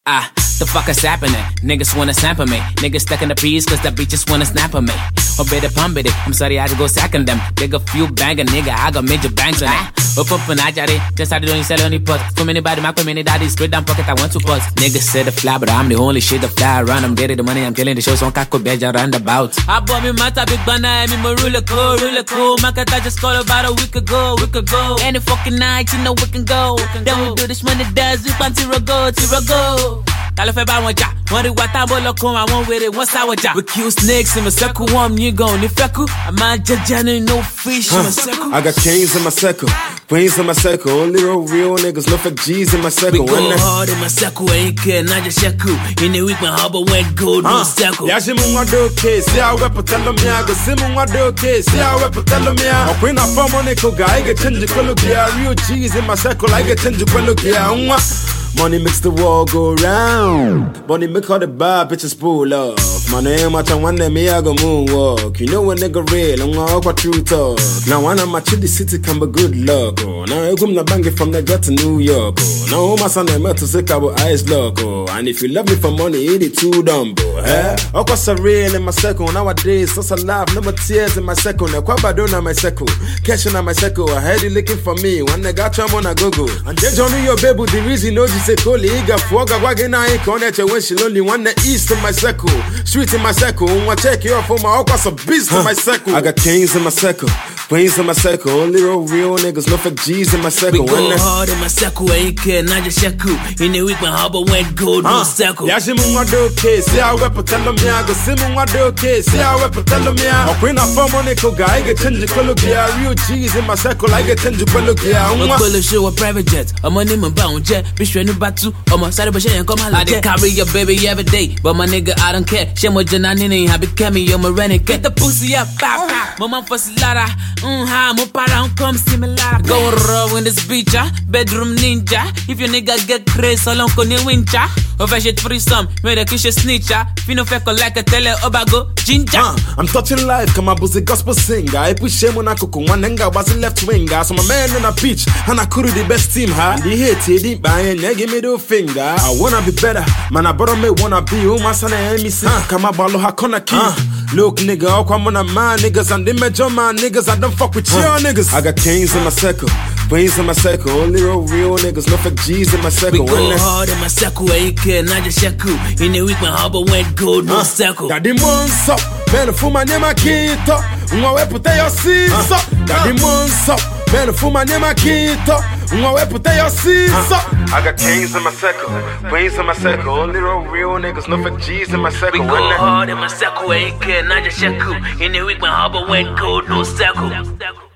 The fuck is happening? Niggas wanna sample me. Niggas stuck in the peas cause the bitches wanna snap on me. Or better pump it. I'm sorry I had to go sacking them. Dig a few banger nigga, I got major bangs on it. Up and I got it. Just how to do you sell any pot. From anybody, my community daddy straight down pocket, I want to pot. Niggas said the fly, but I'm the only shit the fly around. I'm getting the money, I'm killing the shows on Kako Beja roundabout. I bought me my big banana, and me my ruler cool. My cat I just called about a week ago. Any fucking night, you know we can go. Then we do this money does, we want to go. Tell if I want ya. One day what I'm looking, I won't with it. Once I was ya. We kill snakes in my circle, one you gon' if I could. I'm not judging no fish in my circle. I got kings in my circle, queens in my circle. Only real niggas, no fake G's in my circle. We go hard in my circle, ain't care, not just shaku. In the week, my harbor went gold, no circle. Yeah, she move one do case, see how we put them ya. Go see me one do case, see how we put them ya. I'm queen of a money, I get change the color, real G's in my circle, I get change the color, money makes the world go round. Money make all the bad bitches pull up. My name, I one day me, I go moonwalk. You know a nigga real, I'm gonna walk true talk. Now one of my the city can be good luck. Now I come to bang it from the gut to New York. Now my son I met to say cabo eyes lock. And if you love me for money, eat it too dumb. Oh, what's a real in my circle? Nowadays, such a laugh, no more tears in my circle. Now quite bad on my circle. Cashing on my circle, I heard you looking for me. When they got you, I'm on a go-go. And they Johnny your baby, the reason no say Koli, Iga, Fuga, Wagana, Connect when she only want the east in my circle. Street in my circle, I check you off for my what's a beast in my circle. I got kings in my circle, queens in my circle. Only real niggas, no fake G's in my circle. We go hard in my circle, ain't care, not just shaku. In the week, my harbor went gold, no circle. Yeah, she move one do case, see how we put them ya. Go see me one do case, see how we put them ya. I'm queen of a money, I get change the color, real G's in my circle, I get change the color. I'm gonna show a private jet, I'm on him bound jet, be sure to batu. I'm a side of a come I did carry your baby every day, but my nigga, I don't care. She more Janani, I became me, you're my renegade. Get the pussy up, pop, mama for Slara. I'm para, come see me lara. Go raw in this beach, bedroom ninja. If your nigga get crazy, so long con your wincha. Over shit free some, made a kiss snitcher. Fino feco like a tele obago, ginger. I'm touching life, come on, a gospel singer. I push him when I cook one nigga was a left winger. So my man on a beach, and I could do the best team, huh? The hate, he didn't buy and give me the finger. I wanna be better, man. I brought me wanna be. Oh, my son, I miss it. Come on, balo, hakona key. Look, nigga, I'll come on a man, niggas, and they major man, niggas. I don't fuck with your niggas. I got kings in my circle, queens in my circle. Only real niggas, no fake G's in my circle. We go hard in my circle, ain't care, not just shaku. In the week, my harbor went gold, no circle. Daddy months up, man, for my name, I can't talk. I put your seats up. Daddy months up, man, for my name, I can't talk. I put your seats up. I got kings in my circle, queens in my circle. Only real niggas, no fake G's in my circle. We go hard in my circle, ain't care, not just shaku. In the week, my harbor went gold, no circle.